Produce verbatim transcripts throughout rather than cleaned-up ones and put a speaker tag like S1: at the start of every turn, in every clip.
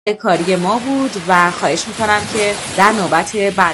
S1: کاری ما بود و خواهش میکنم که در نوبت بعد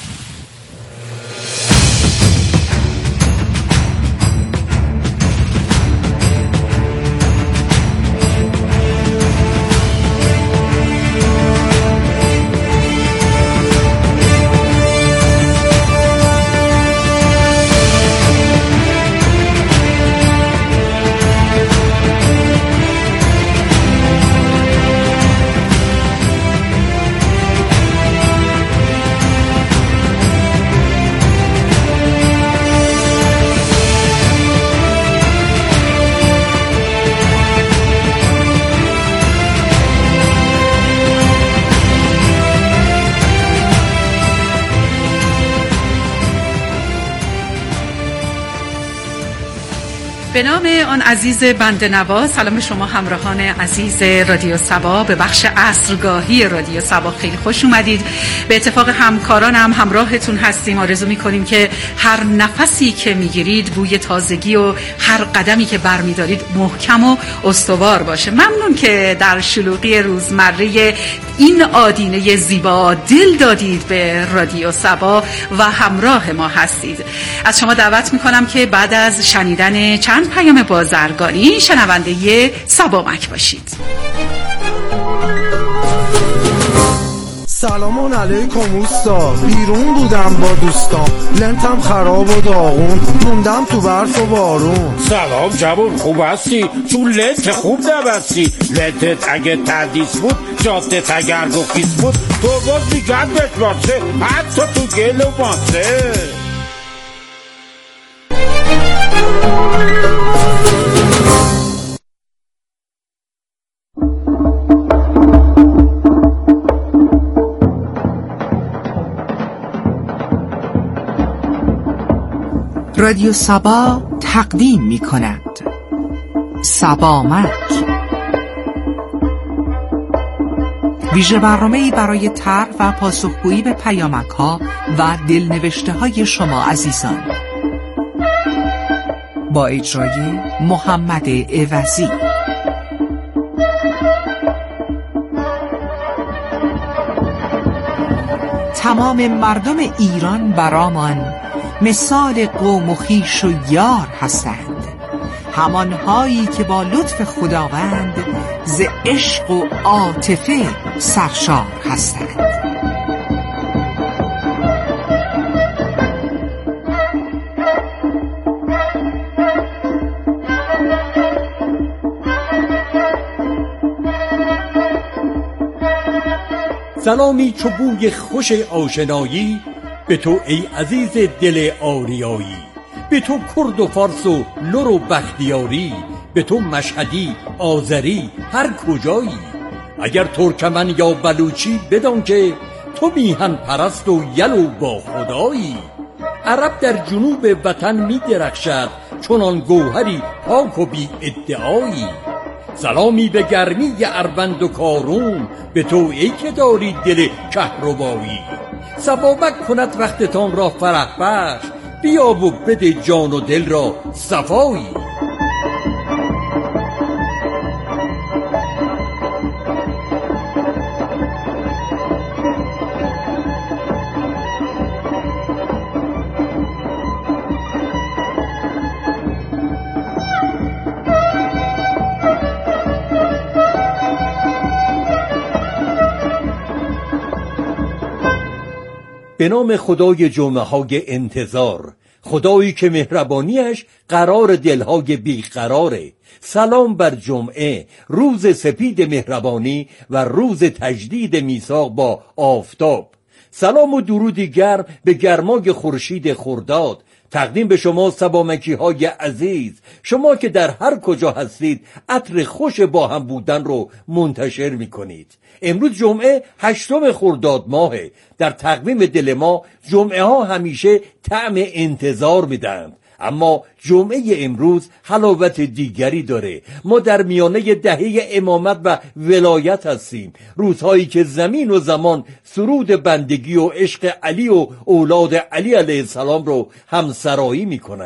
S2: به نام آن عزیز بنده نوا، سلام به شما همراهان عزیز رادیو سبا. به بخش عصرگاهی رادیو سبا خیلی خوش اومدید. به اتفاق همکارانم همراهتون هستیم. آرزو میکنیم که هر نفسی که میگیرید بوی تازگی و هر قدمی که برمیدارید محکم و استوار باشه. ممنون که در شلوغی روزمره این آدینه زیبا دل دادید به رادیو سبا و همراه ما هستید. از شما دعوت میکنم که بعد از شنیدن چند پیام بازرگانی شنونده سبامک باشید.
S3: سلام علیکم اوستا، بیرون بودم با دوستان، لنتم خراب و داغون، موندم تو برف و بارون.
S4: سلام جوون، خوب هستی؟ تو لنت خوب نبستی. لنتت اگه تردیس بود، جادت اگر گفیس بود، تو باز میگرد بشماسه، حتی تو گل و ماسه.
S5: رادیو سبا تقدیم می کند سبامک، ویژه برنامه‌ای برای طرح و پاسخگویی به پیامک ها و دلنوشته های شما عزیزان، با اجرای محمد عوضی. تمام مردم ایران برامان مثال قوم و خویش و یار هستند، همانهایی که با لطف خداوند ز عشق و عاطفه سرشار هستند.
S6: سلامی چو بوی خوش آشنایی به تو ای عزیز دل آریایی، به تو کرد و فارس و لر و بختیاری، به تو مشهدی آذری هر کجایی. اگر ترکمن یا بلوچی بدان که تو میهن پرست و یل و با خدایی. عرب در جنوب وطن می درخشد چنان گوهری پاک و بی ادعایی. سلامی به گرمی اروند و کارون، به تو ای که داری دل کهربایی. سبامک کند وقتتان را فرح بخش، بیا و بده جان و دل را صفایی. به نام خدای جمعه های انتظار، خدایی که مهربانیش قرار دلهای بیقراره. سلام بر جمعه، روز سپید مهربانی و روز تجدید میثاق با آفتاب. سلام و درودی گرم به گرمای خورشید خرداد تقدیم به شما سبامکی های عزیز، شما که در هر کجا هستید عطر خوش با هم بودن رو منتشر می کنید. امروز جمعه هشتم خرداد ماهه. در تقویم دل ما جمعه ها همیشه طعم انتظار میدند، اما جمعه امروز حلاوت دیگری داره. ما در میانه دهه امامت و ولایت هستیم، روزهایی که زمین و زمان سرود بندگی و عشق علی و اولاد علی علیه السلام رو همسرایی میکنن.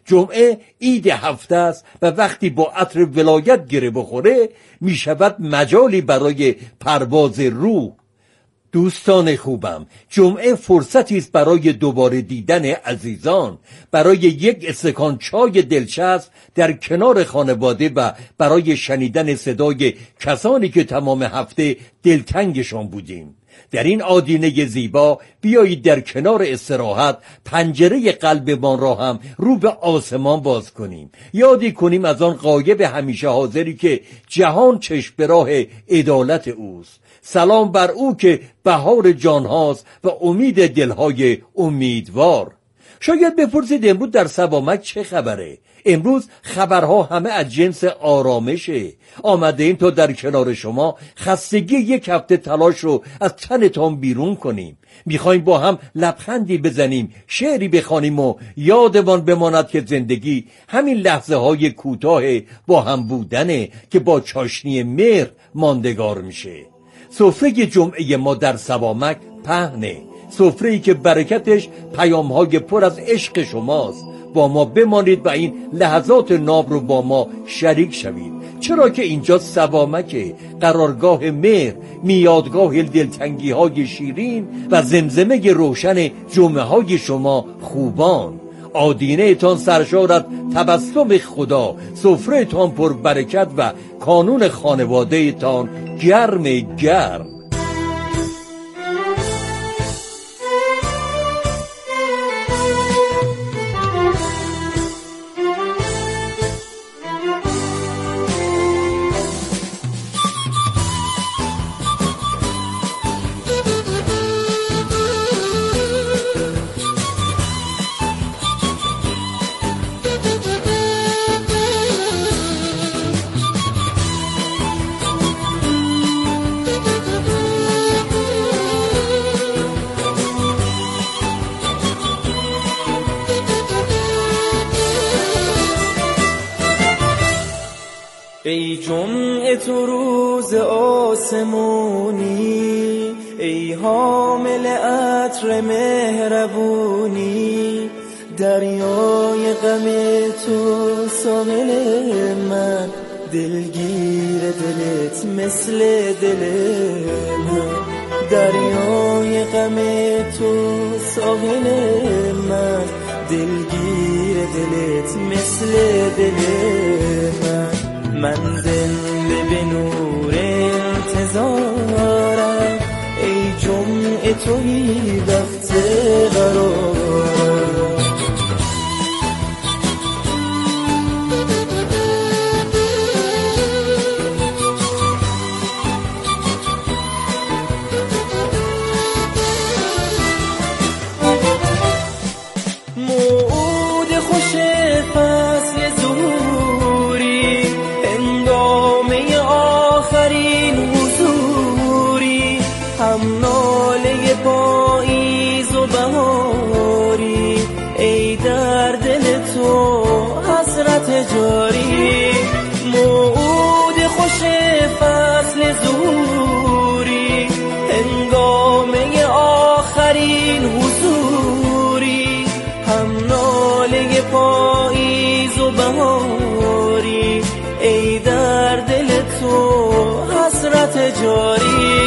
S6: جمعه عید هفته است و وقتی با عطر ولایت گره بخوره می شود مجالی برای پرواز روح. دوستان خوبم، جمعه فرصتی است برای دوباره دیدن عزیزان، برای یک استکان چای دلچسب در کنار خانواده و برای شنیدن صدای کسانی که تمام هفته دلتنگشان بودیم. در این آدینه زیبا بیایید در کنار استراحت پنجره قلبمان را هم رو به آسمان باز کنیم. یادی کنیم از آن غایب همیشه حاضری که جهان چشم به راه عدالت اوست. سلام بر او که بهار جان هاست و امید دلهای امیدوار. شاید بپرسید امروز در سوامک چه خبره؟ امروز خبرها همه از جنس آرامشه. آمده ایم تا در کنار شما خستگی یک هفته تلاش رو از تنتان بیرون کنیم. میخوایم با هم لبخندی بزنیم، شعری بخوانیم و یادمان بماند که زندگی همین لحظه های کوتاه با هم بودنه که با چاشنی مهر ماندگار میشه. سفره جمعه ما در سوامک پهنه، سفره‌ای که برکتش پیام‌های پر از عشق شماست. با ما بمانید و این لحظات ناب رو با ما شریک شوید، چرا که اینجا سوامکه، قرارگاه مهر، میادگاه دلتنگی های شیرین و زمزمه روشن جمعه های شما خوبان. آدینه تان سرشار از تبسم خدا، سفره تان پر برکت و کانون خانواده تان گرم گرم.
S7: ای جمعه تو روز آسمونی، ای حامل عطر مهربونی، دریای غم تو ساحل من، دلگیر دلت مثل دل من، دریای غم تو ساحل من، دلگیر دلت مثل دل من. من زنده به نور انتظارم، ای جمعه تویی وقت قرارم. موعود خوش فصل ظهوری، هنگامه آخرین حضوری، هم ناله پاییز و بهاری، ای در دل تو حسرت جاری. موعود خوش فصل ظهوری، هنگامه آخرین حضوری، هم ناله پاییز و بهاری، ای در دل تو حسرت جاری.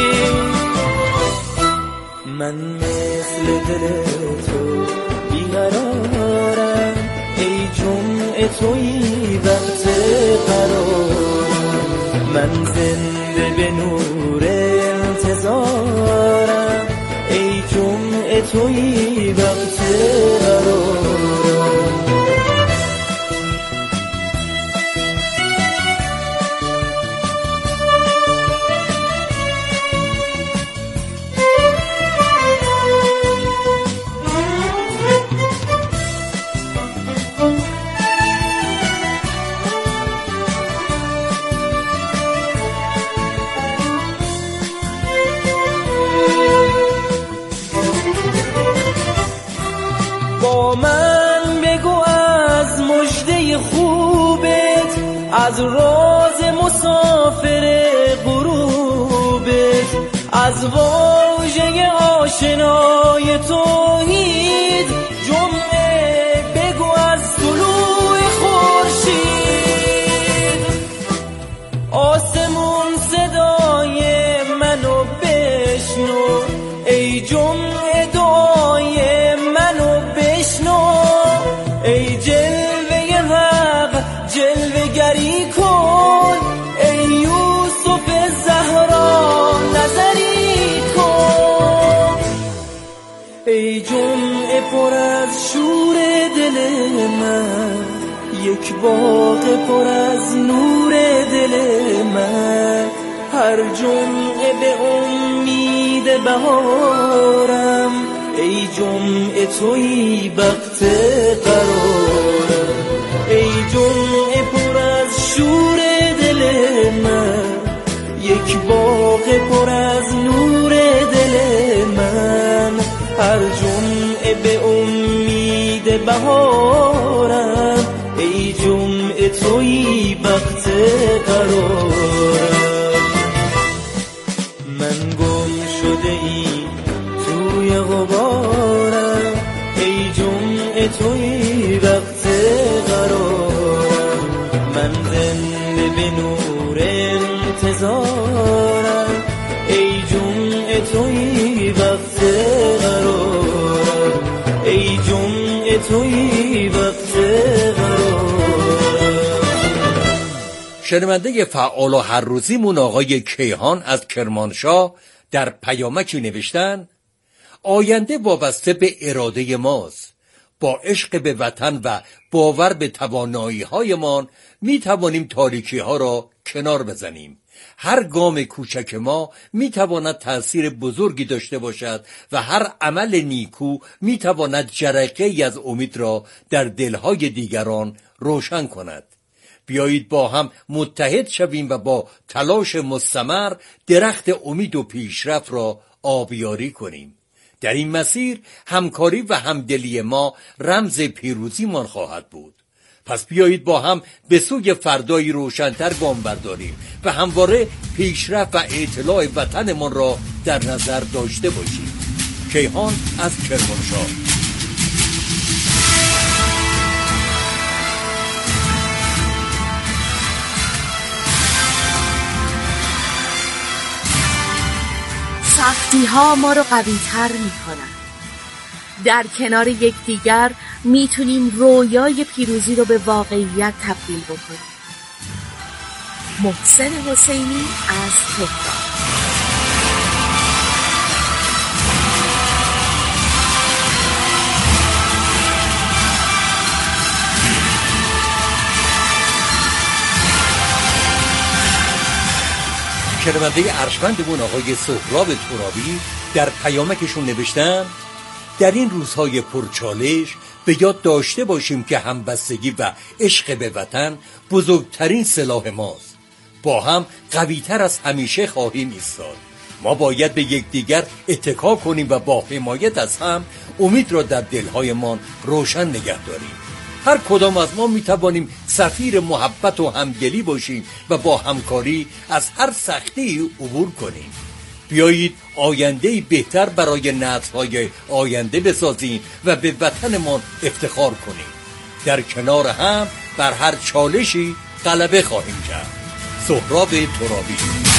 S7: من مثل دل تو بیقرارم، ای جمعه تویی وقت قرارم. من زنده به نور انتظارم، ای جمعه تویی وقت قرارم. با من بگو از مژده خوبت، از راز مسافر غروبت، از واژه آشنای توحید. جمعه بگو از طلوع بشنو، ای جمعه دعای منو بشنو، ای جلوه حق جلوه گری کن، ای یوسف زهرا نظری کن، ای جمعه پر از شور دل من، یک باغ پر از نور دل من، هر جمعه به امید بهارم، ای جمعه تویی وقت قرارم، ای جمعه پر از شور دل من، یک باغ پر از نور دل من، هر جمعه به امید بهارم، ای جمعه تویی وقت قرارم. من گم شده ای توی غبارم، ای جمعه تویی وقت قرارم، من زنده به نور انتظارم، ای جمعه تویی وقت قرارم، ای جمعه تویی وقت قرارم.
S6: شنونده فعال و هر روزیمون آقای کیهان از کرمانشاه در پیامکی نوشتن: آینده وابسته به اراده ماست. با عشق به وطن و باور به توانایی هایمان می توانیم تاریکی ها را کنار بزنیم. هر گام کوچک ما می تواند تأثیر بزرگی داشته باشد و هر عمل نیکو می تواند جرقه‌ای از امید را در دلهای دیگران روشن کند. بیایید با هم متحد شویم و با تلاش مستمر درخت امید و پیشرفت را آبیاری کنیم. در این مسیر همکاری و همدلی ما رمز پیروزیمان خواهد بود. پس بیایید با هم به سوی فردایی روشن‌تر گام برداریم و همواره پیشرفت و اطلاع وطنمان را در نظر داشته باشیم. کیهان از کرمانشاه.
S1: سختی ها ما رو قوی تر می کنن. در کنار یکدیگر میتونیم رویای پیروزی رو به واقعیت تبدیل بکنیم. محسن حسینی از تهران.
S6: شنونده ارجمندمون آقای سهراب ترابی در پیامکشون نوشتن: در این روزهای پرچالش به یاد داشته باشیم که همبستگی و عشق به وطن بزرگترین سلاح ماست. با هم قویتر از همیشه خواهیم ایستاد. ما باید به یکدیگر اتکا کنیم و با حمایت از هم امید را در دلهایمان روشن نگه داریم. هر کدام از ما می توانیم سفیر محبت و همدلی باشیم و با همکاری از هر سختی عبور کنیم. بیایید آینده‌ای بهتر برای نسل‌های آینده بسازیم و به وطنمان افتخار کنیم. در کنار هم بر هر چالشی غلبه خواهیم کرد. سهراب ترابی.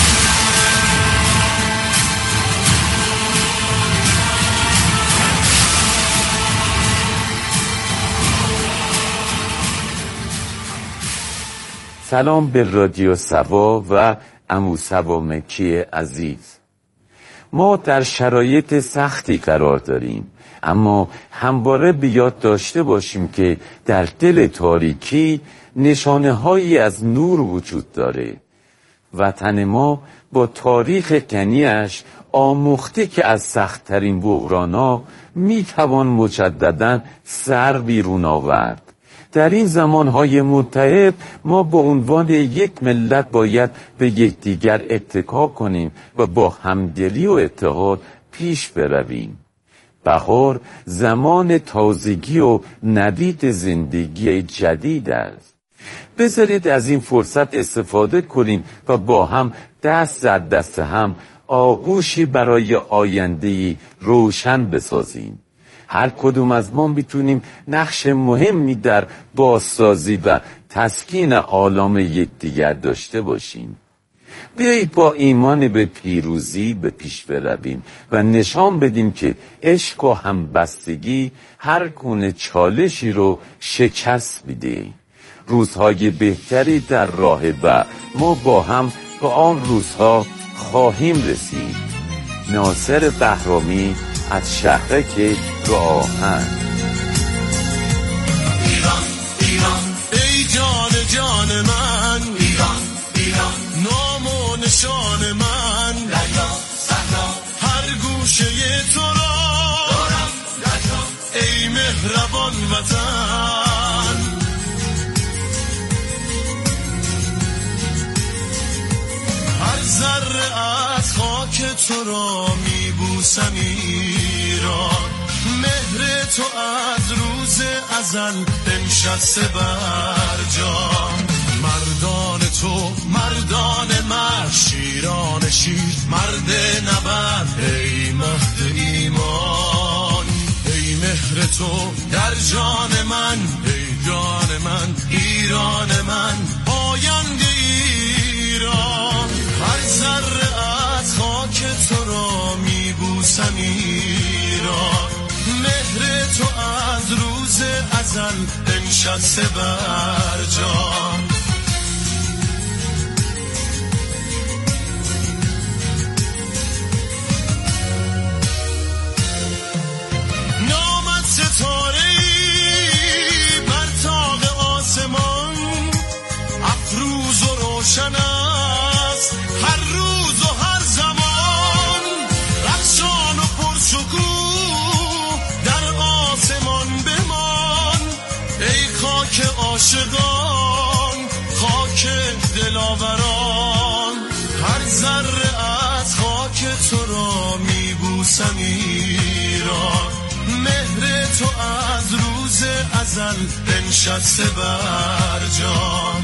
S8: سلام به رادیو سبا و عمو سبا مکی عزیز. ما در شرایط سختی قرار داریم، اما همواره به یاد داشته باشیم که در دل تاریکی نشانه هایی از نور وجود داره. وطن ما با تاریخ غنی‌اش آموخته که از سخت‌ترین بحران‌ها میتوان مجدداً سر بیرون آورد. در این زمانهای متعب ما به عنوان یک ملت باید به یکدیگر اتکا کنیم و با همدلی و اتحاد پیش برویم. بهار زمان تازگی و نوید زندگی جدید است. بذارید از این فرصت استفاده کنیم و با هم دست در دست هم آغوشی برای آینده‌ای روشن بسازیم. هر کدوم از ما میتونیم نقش مهمی در بازسازی و تسکین عالم یکدیگر داشته باشیم. بیایید با ایمان به پیروزی به پیش برویم و نشان بدیم که عشق و همبستگی هر گونه چالشی رو شکست میده. روزهای بهتری در راه و ما با هم به آن روزها خواهیم رسید. ناصر بهرامی از شهرک راهن.
S9: ایران ایران ای جان جان من، ایران ایران نام و نشان من، دریا صحرا هر گوشه تو را دارم دریا، ای مهربان وطن. هر ذره از خاک تو را میبوسم ایران، مهر تو از روز ازل بنشسته بر جان. مردان تو مردان مرد، شیران شیر مرد نبرد، ای مهد ایمان، ای مهر تو در جان من، ای جان من ایران من، آینده ایران. هر ذره از خاک تو را میبوسم ایران، مهر تو از روز ازل بنشسته بر جان. نامت ستاره‌ای بر طاق آسمان، افروز و روشن است هر روز و هر زمان، رخشان و پرشکوه در آسمان بمان، ای خاک عاشقان خاک دلاوران. هر ذره از خاک تو را میبوسم ایران، مهر تو از روز ازل بنشسته بر جان.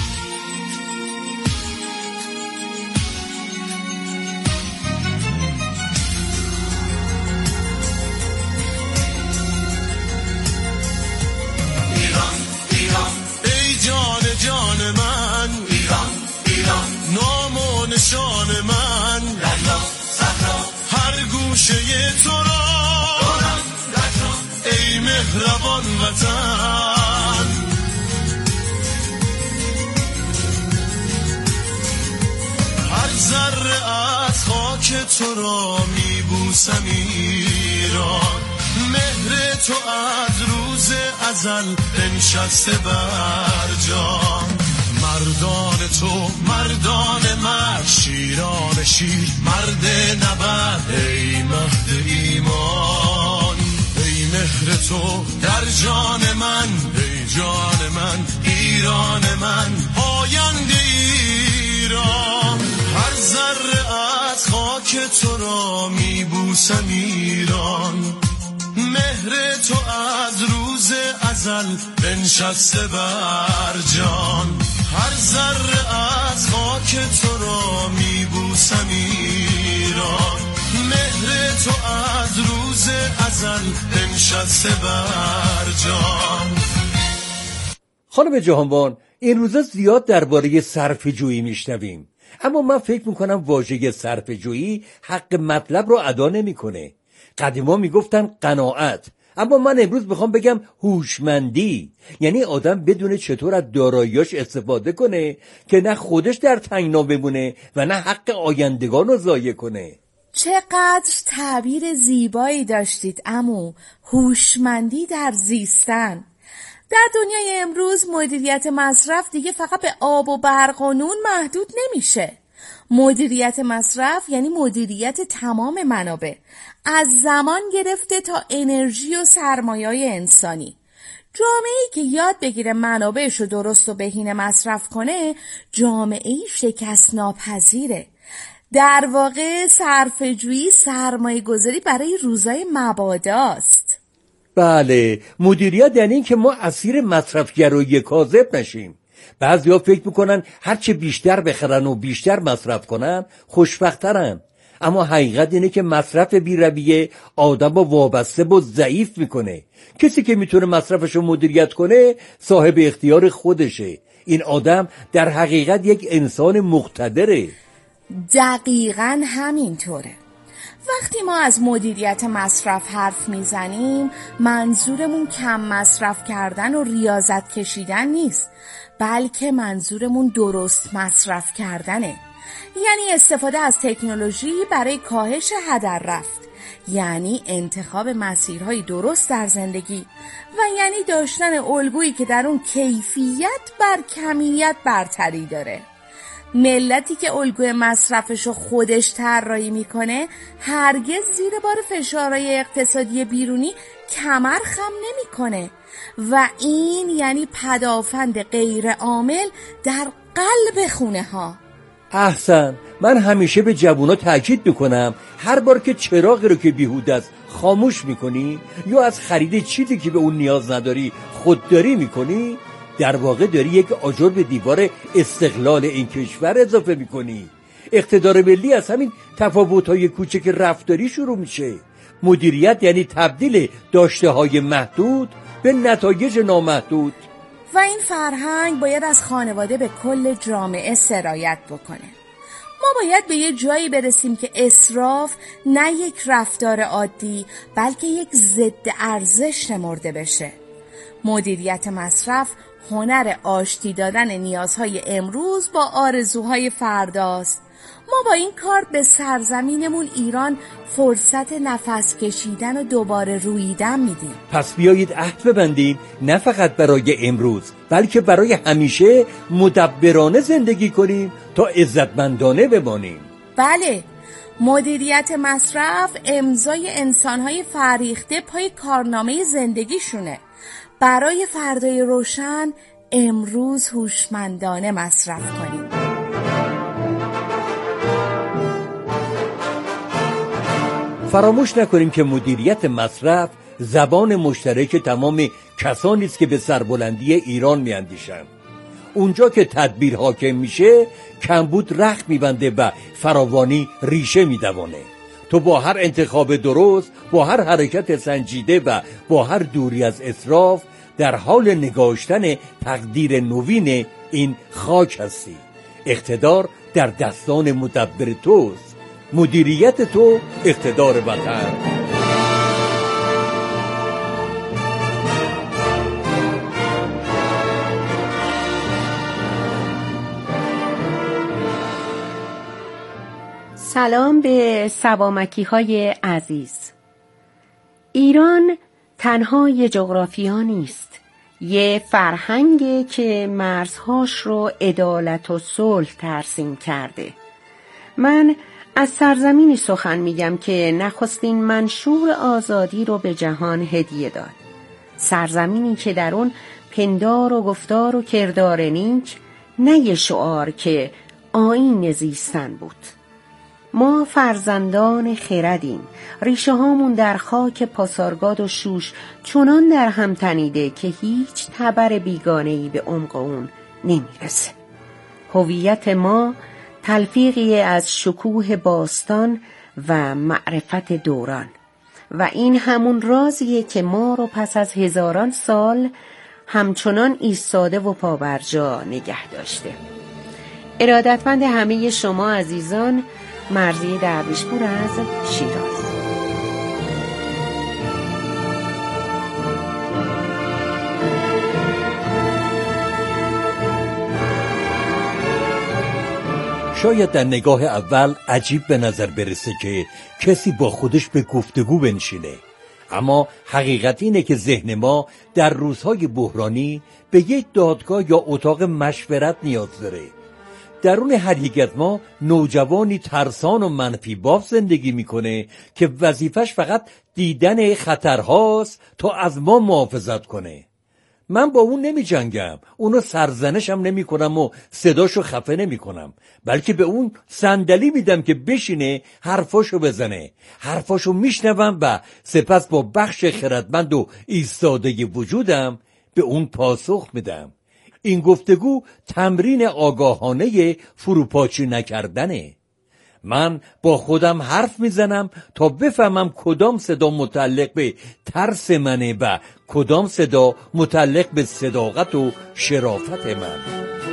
S9: ایران ایران ای جان جان من، ایران ایران نام و نشان من، دریا صحرا هر گوشه تو را دارم دریا، ای مهربان وطن. هر ذره از خاک تو را میبوسم ایران، مهر تو از روز ازل بنشسته بر جان. مردان تو مردان مرد، شیران شیر مرد نبرد، ای مهد ایمان، ای مهر تو در جان من، ای جان من ایران من، آینده ایران. هر ذره از خاک تو را میبوسم ایران، مهر تو از روز ازل بنشسته بر جان. هر ذره از خاک تو را میبوسم ایران، مهر تو از روز ازل بنشسته بر جان.
S6: خانم جهانبان، این روزا زیاد درباره صرفه‌جویی میشنویم، اما من فکر میکنم واژه صرفه‌جویی حق مطلب رو ادا نمیکنه. قدیما میگفتن قناعت، اما من امروز میخوام بگم هوشمندی. یعنی آدم بدونه چطور از داراییاش استفاده کنه که نه خودش در تنگنا بمونه و نه حق آیندگان رو ضایع کنه.
S1: چقدر تعبیر زیبایی داشتید عمو، هوشمندی در زیستن. در دنیای امروز مدیریت مصرف دیگه فقط به آب و برق و نون محدود نمیشه. مدیریت مصرف یعنی مدیریت تمام منابع، از زمان گرفته تا انرژی و سرمایه‌های انسانی. جامعه‌ای که یاد بگیره منابعش رو درست و بهینه مصرف کنه، جامعه‌ای شکست ناپذیره. در واقع صرفه‌جویی سرمایه گذاری برای روزای مباداست.
S6: بله، مدیریت یعنی این که ما اسیر مصرفگرایی کاذب نشیم. بعضیا فکر میکنن هرچه بیشتر بخرن و بیشتر مصرف کنن خوشبخترن، اما حقیقت اینه که مصرف بی‌رویه آدمو وابسته و ضعیف میکنه. کسی که میتونه مصرفشو مدیریت کنه صاحب اختیار خودشه. این آدم در حقیقت یک انسان مقتدره.
S1: دقیقاً همینطوره. وقتی ما از مدیریت مصرف حرف میزنیم منظورمون کم مصرف کردن و ریاضت کشیدن نیست، بلکه منظورمون درست مصرف کردنه. یعنی استفاده از تکنولوژی برای کاهش هدر رفت، یعنی انتخاب مسیرهای درست در زندگی و یعنی داشتن الگویی که در اون کیفیت بر کمیت برتری داره. ملتی که الگوی مصرفشو خودش طراحی میکنه هرگز زیر بار فشارهای اقتصادی بیرونی کمر خم نمیکنه و این یعنی پدافند غیر عامل در قلب خونه ها.
S6: احسن. من همیشه به جوونا تاکید میکنم هر بار که چراغی رو که بیهوده است خاموش میکنی یا از خرید چیزی که به اون نیاز نداری خودداری میکنی، در واقع داری یک آجر به دیوار استقلال این کشور اضافه میکنی. اقتدار ملی از همین تفاوت‌های کوچک رفتاری شروع میشه. مدیریت یعنی تبدیل داشته‌های محدود به نتایج نامحدود.
S1: و این فرهنگ باید از خانواده به کل جامعه سرایت بکنه. ما باید به یه جایی برسیم که اسراف نه یک رفتار عادی بلکه یک ضد ارزش شمرده بشه. مدیریت مصرف هنر آشتی دادن نیازهای امروز با آرزوهای فرداست. ما با این کار به سرزمینمون ایران فرصت نفس کشیدن و دوباره رویدن میدیم.
S6: پس بیایید عهد ببندیم نه فقط برای امروز بلکه برای همیشه مدبرانه زندگی کنیم تا عزتمندانه بمانیم.
S1: بله، مدیریت مصرف امضای انسانهای فریخته پای کارنامه زندگیشونه. برای فردای روشن امروز هوشمندانه مصرف کنیم.
S6: فراموش نکنیم که مدیریت مصرف زبان مشترک تمام کسانی است که به سربلندی ایران میاندیشند. اونجا که تدبیر حاکم میشه کمبود رخت میبنده و فراوانی ریشه میدوانه. تو با هر انتخاب درست، با هر حرکت سنجیده و با هر دوری از اسراف در حال نگاشتن تقدیر نوین این خاک هستی. اقتدار در دستان مدبر توست، مدیریت تو اقتدار وطن.
S10: سلام به سبامکی های عزیز. ایران تنها یه جغرافیا نیست، یه فرهنگه که مرزهاش رو عدالت و صلح ترسیم کرده. من از سرزمینی سخن میگم که نخستین منشور آزادی رو به جهان هدیه داد. سرزمینی که در اون پندار و گفتار و کردار نیک نه یه شعار که آیین زیستن بود. ما فرزندان خردیم، ریشه هامون در خاک پاسارگاد و شوش چنان در هم تنیده که هیچ تبر بیگانه‌ای به عمق اون نمیرسه. هویت ما تلفیقی از شکوه باستان و معرفت دوران و این همون رازیه که ما رو پس از هزاران سال همچنان ایستاده و پابرجا نگه داشته. ارادتمند همه شما عزیزان، مرضیه درویشپور از شیراز.
S6: شاید در نگاه اول عجیب به نظر برسه که کسی با خودش به گفتگو بنشینه، اما حقیقت اینه که ذهن ما در روزهای بحرانی به یک دادگاه یا اتاق مشورت نیاز داره. درون هر یک از ما نوجوانی ترسان و منفی باف زندگی میکنه که وظیفش فقط دیدن خطرهاست تا از ما محافظت کنه. من با اون نمی جنگم، اونو سرزنشم نمی کنم و صداشو خفه نمی کنم، بلکه به اون صندلی میدم که بشینه حرفاشو بزنه. حرفاشو میشنوم و سپس با بخش خردمند و ایستاده وجودم به اون پاسخ میدم. این گفتگو تمرین آگاهانه فروپاشی نکردنه. من با خودم حرف میزنم تا بفهمم کدام صدا متعلق به ترس منه و کدام صدا متعلق به صداقت و شرافت من.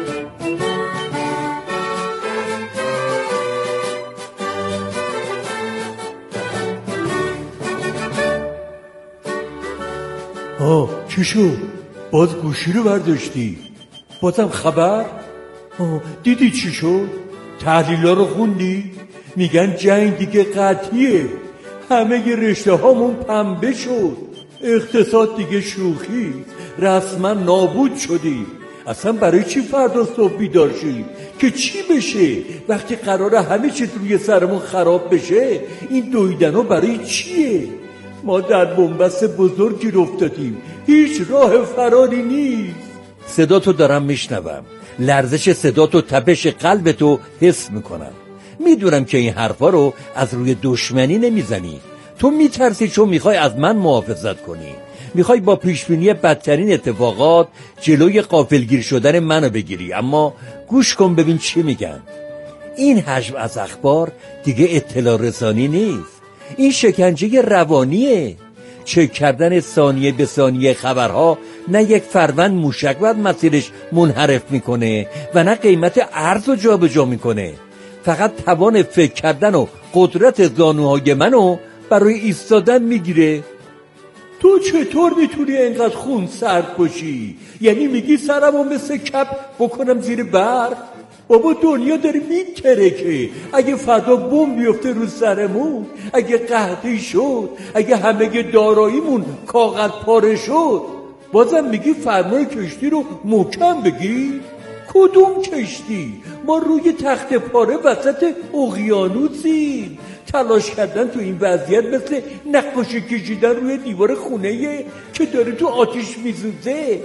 S6: آه چی شد؟ باز گوشی رو برداشتی؟ بازم خبر؟ آه دیدی چی شد؟ تحلیل‌ها رو خوندی؟ میگن جنگ دیگه قطعیه، همه ی رشته هامون پنبه شد، اقتصاد دیگه شوخی، رسما نابود شدی. اصلا برای چی فردا صبح بیدار شی؟ که چی بشه؟ وقتی قراره همه چیز روی سرمون خراب بشه، این دویدنها برای چیه؟ ما در بنبست بزرگی افتادیم، هیچ راه فراری نیست. صداتو دارم میشنوم، لرزش صداتو، تپش قلبتو حس میکنم. میدونم که این حرفا رو از روی دشمنی نمیزنی، تو میترسی چون میخوای از من محافظت کنی، میخوای با پیشبینی بدترین اتفاقات جلوی غافلگیر شدن منو بگیری. اما گوش کن ببین چی میگن. این حجم از اخبار دیگه اطلاع رسانی نیست، این شکنجه روانیه. چک کردن ثانیه به ثانیه خبرها نه یک فروند موشک بعد مسیرش منحرف میکنه و نه قیمت ارز رو جا به جا میکنه، فقط توان فکر کردن و قدرت زانوهای منو برای ایستادن میگیره. تو چطور میتونی اینقدر خون سرد باشی؟ یعنی میگی سرمو مثل کپ بکنم زیر برف؟ بابا دنیا داره میترکه، اگه فردا بمب بیفته رو سرمون، اگه قحطی شد، اگه همه داراییمون کاغذ پاره شد، بازم میگی فرمای کشتی رو محکم بگیر؟ کدوم کشتی؟ ما روی تخت پاره وسط اقیانوسیم. تلاش کردن تو این وضعیت مثل نقاشی کشیدن روی دیوار خونه‌ای که داره تو آتیش میسوزه.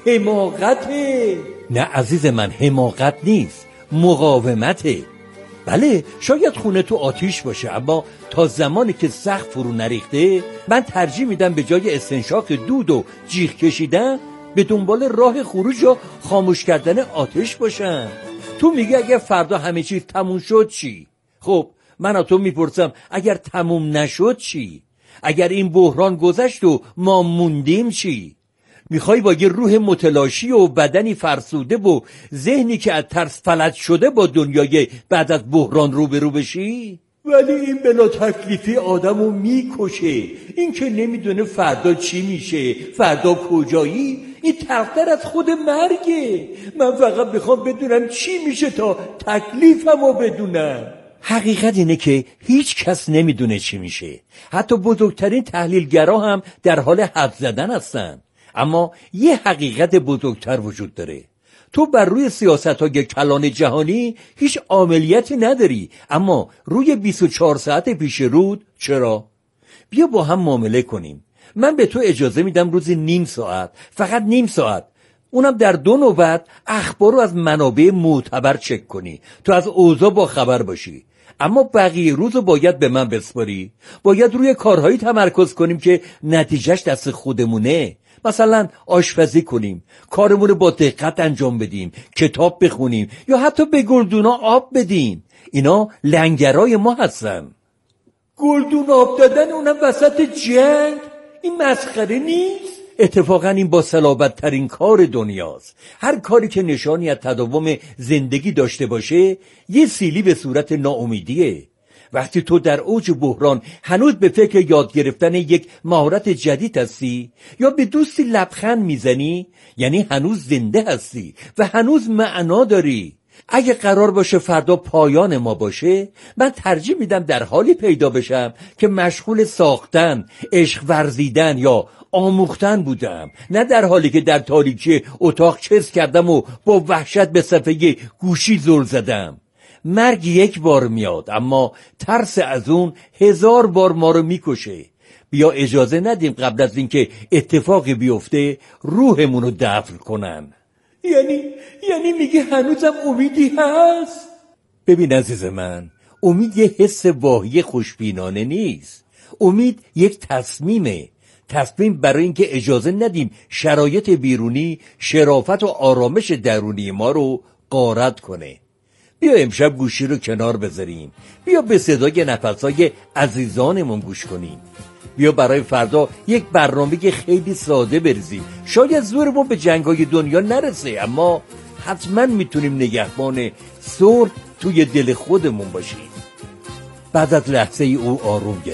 S6: حماقته. نه عزیز من، حماقت نیست، مقاومته. بله شاید خونه تو آتیش باشه، اما تا زمانی که سقف فرو نریخته من ترجیح میدم به جای استنشاق دود و جیغ کشیدن به دنبال راه خروج یا خاموش کردن آتش باشم. تو میگی اگر فردا همه چیز تموم شد چی؟ خب من از تو میپرسم اگر تموم نشد چی؟ اگر این بحران گذشت و ما موندیم چی؟ میخوای با یه روح متلاشی و بدنی فرسوده و ذهنی که از ترس فلج شده با دنیای بعد از بحران روبرو بشی؟ ولی این بلا تکلیفی آدمو میکشه. این که نمیدونه فردا چی میشه، فردا کجایی، این تقدیر از خود مرگه. من فقط میخوام بدونم چی میشه تا تکلیفمو بدونم. حقیقت اینه که هیچ کس نمیدونه چی میشه، حتی بزرگترین تحلیلگرا هم در حال حدس زدن هستن. اما یه حقیقت بزرگتر وجود داره. تو بر روی سیاست‌های کلان جهانی هیچ عملیاتی نداری، اما روی بیست و چهار ساعت پیش رود چرا؟ بیا با هم معامله کنیم. من به تو اجازه میدم روزی نیم ساعت، فقط نیم ساعت، اونم در دو نوبت، اخبار رو از منابع معتبر چک کنی، تو از اوضاع با خبر باشی. اما بقیه روز رو باید به من بسپاری. باید روی کارهایی تمرکز کنیم که نتیجهش دست خودمونه. مثلا آشپزی کنیم، کارمون رو با دقت انجام بدیم، کتاب بخونیم یا حتی به گلدونا آب بدیم. اینا لنگرای ما هستن. گلدون آب دادن اونم وسط جنگ؟ این مسخره نیست؟ اتفاقا این با صلابت ترین کار دنیاست. هر کاری که نشانی از تداوم زندگی داشته باشه یه سیلی به صورت ناامیدیه. وقتی تو در اوج بحران هنوز به فکر یاد گرفتن یک مهارت جدید هستی یا به دوستی لبخند میزنی، یعنی هنوز زنده هستی و هنوز معنا داری. اگه قرار باشه فردا پایان ما باشه، من ترجیح میدم در حالی پیدا بشم که مشغول ساختن، عشق ورزیدن یا آموختن بودم، نه در حالی که در تاریکی اتاق چس کردم و با وحشت به صفحه گوشی زل زدم. مرگ یک بار میاد، اما ترس از اون هزار بار ما رو میکشه. بیا اجازه ندیم قبل از اینکه اتفاقی بیفته روحمون رو دفن کنن. یعنی یعنی میگه هنوزم امیدی هست؟ ببین عزیز من، امید یه حس واهی خوشبینانه نیست. امید یک تصمیمه. تصمیم برای اینکه اجازه ندیم شرایط بیرونی شرافت و آرامش درونی ما رو غارت کنه. بیا امشب گوشی رو کنار بذاریم، بیا به صدای نفسهای عزیزانمون گوش کنیم، بیا برای فردا یک برنامه خیلی ساده بریزیم. شاید زورمون به جنگای دنیا نرسه، اما حتما میتونیم نگهبان صلح توی دل خودمون باشیم. بعد از لحظه ای او آروم گرفت.